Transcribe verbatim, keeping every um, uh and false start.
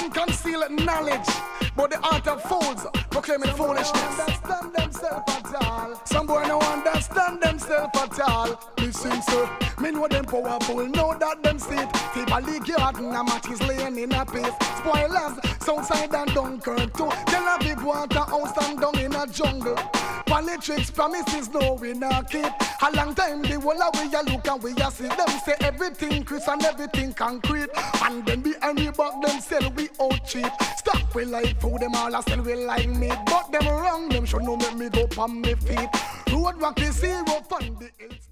man conceal knowledge, but the art of fools proclaiming foolishness. Understand themselves at all. Some boy no understand themselves at all. Listen, sir, me know them powerful, know that them sit. Keep a league yard and a match is laying in a pace. Spoilers, Southside and Dunkirk too. Tell a big water house and down in a jungle. Politics promises no we not keep. A long time the whole of we a look and we a see them say everything Chris and everything concrete. And then behind we back them sell we out cheap. Stock we like food, them all a sell we like meat. But them wrong, them should know make me go on me feet. Road rock is zero on the hills.